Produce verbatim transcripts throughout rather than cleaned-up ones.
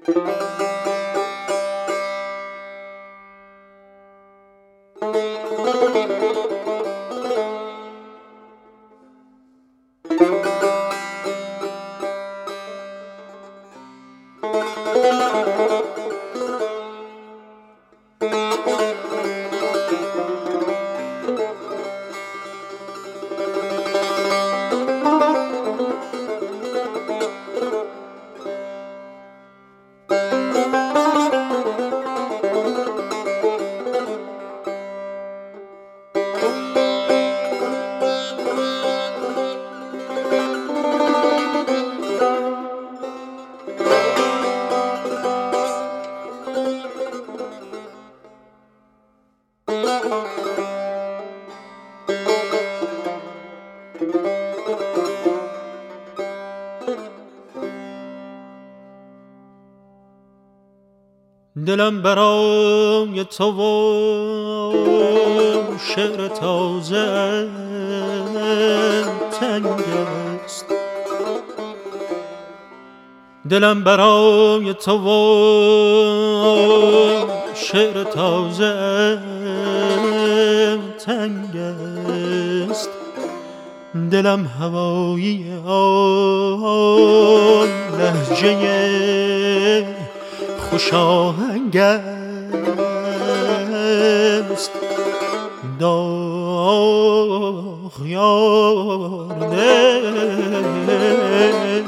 دلم برای تو و شعر تازه تنگ است، دلم برای تو و شعر تازه تنگ است، دلم هوایی آن لهجه خوش آهنگ است. داغ یار دل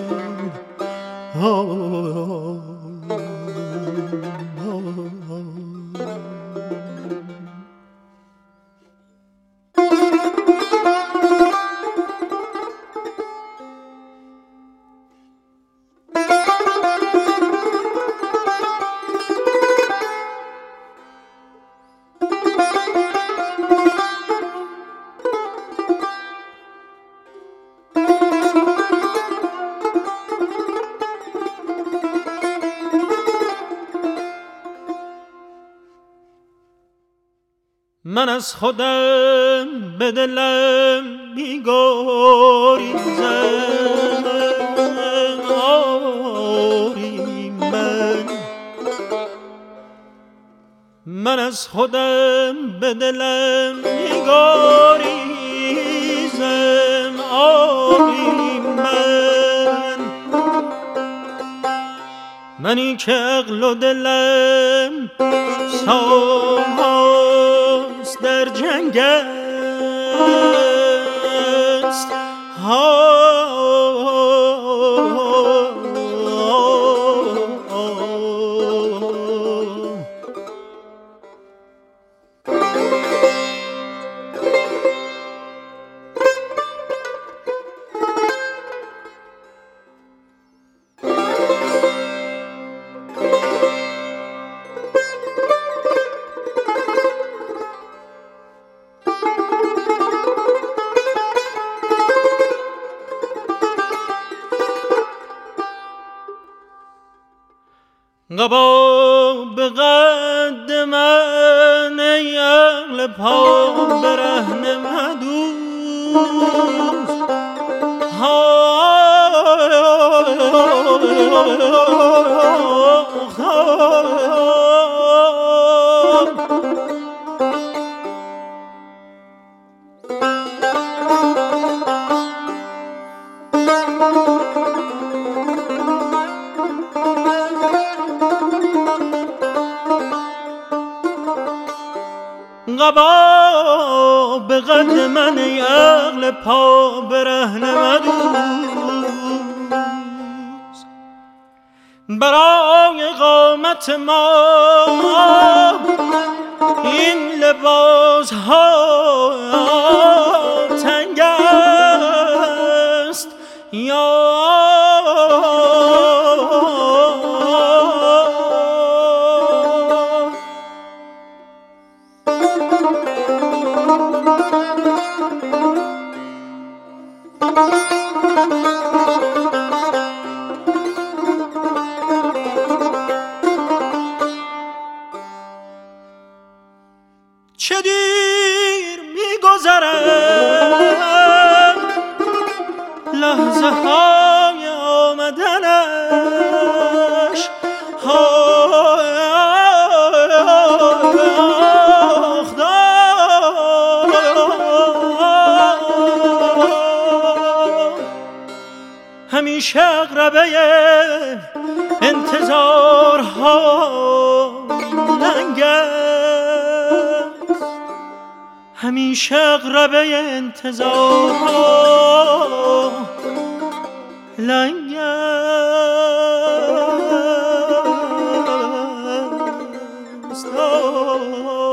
من از خودم به دلم می‌گریزم، آری من من از خودم به دلم می‌گریزم، آری من منی که عقل و دلم سالهاست در جنگ است. قبا به قد من ای عقل پا برهنه مدوز، قبا به قد من ای عقل پا برهنه مدوز، برای قامت ما این لباس ها تنگ است. یا چه دیر می‌گذرد همیشه اقربه انتظارها لنگ است، همیشه اقربه انتظارها لنگ است.